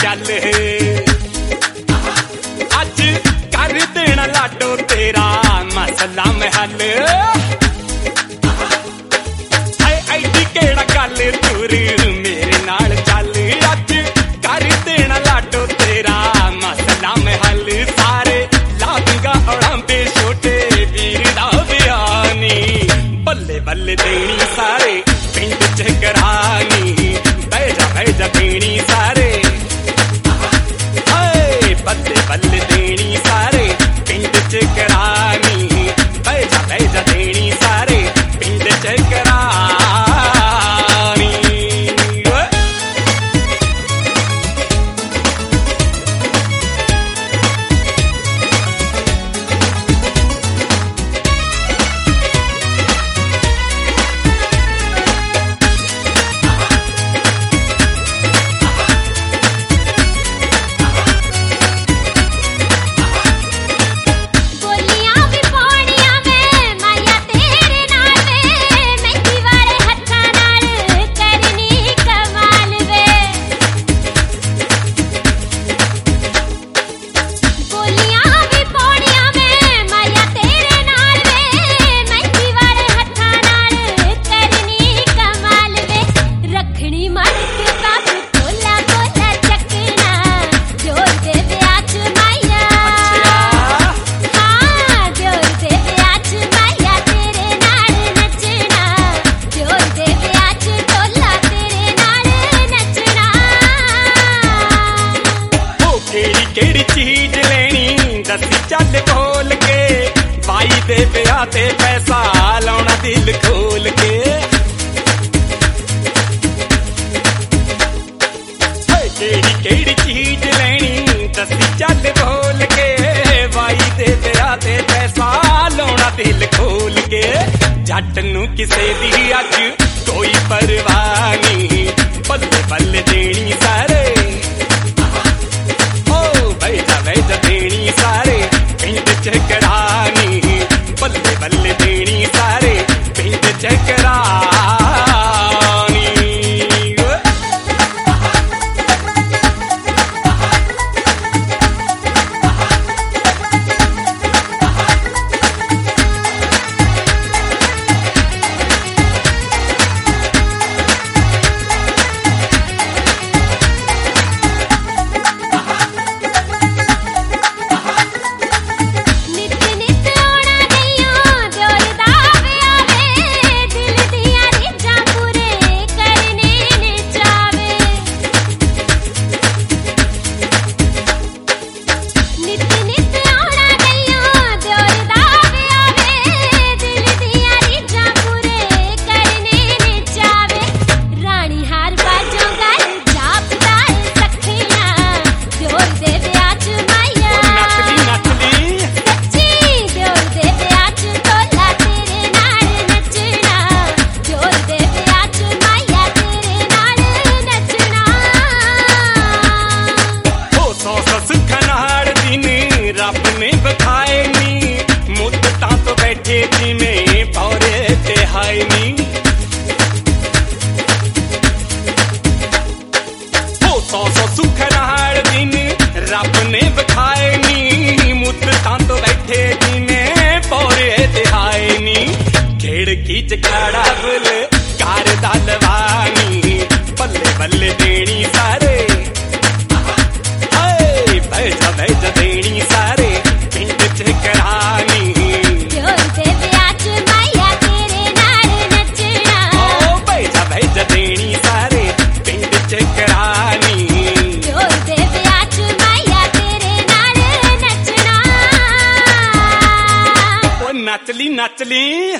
चल अज कर देना लाडो तेरा मसला मैं हल ऐडी केड़ा गल तुर मेरे नाल चल अज कर देना लाडो तेरा मसला मैं हल सारे लादूंगा उड़ांबे छोटे वीर दा बयानी बल्ले बल्ले देनी सारे पिंड च करानी बह जा देनी सारे बल्ले बल्ले देनी सारे पिंड च करानी बह जा देनी सारे पिंड च करानी केड़ी चीज लेनी दसी चल बोल के बाई दे ब्याह ते पैसा लाउना दिल खोल के केड़ी चीज लेनी दसी चल बोल के बाई दे ब्याह ते पैसा लाउना दिल खोल के जट नू किसे दी अज कोई परवाह नहीं बल्ले बल्ले देनी सारे बह जा देनी सारे पिंड च करानी बल्ले बल्ले देनी सारे पिंड च करानी रब ने बखाए नी मुद्दतां तो बैठे थी में पौरे ते हाय नी सौ सुख नाल दिन रब ने बखाए नी मुद्दतां तो बैठे थी में पौरे ते हाय नी खिड़की च खड़ा बुल कार दा लवानी बल्ले बल्ले देनी सारे बह जा देनी सारे पिंड च करानी बह जा देनी सारे पिंड च करानी नचली नचली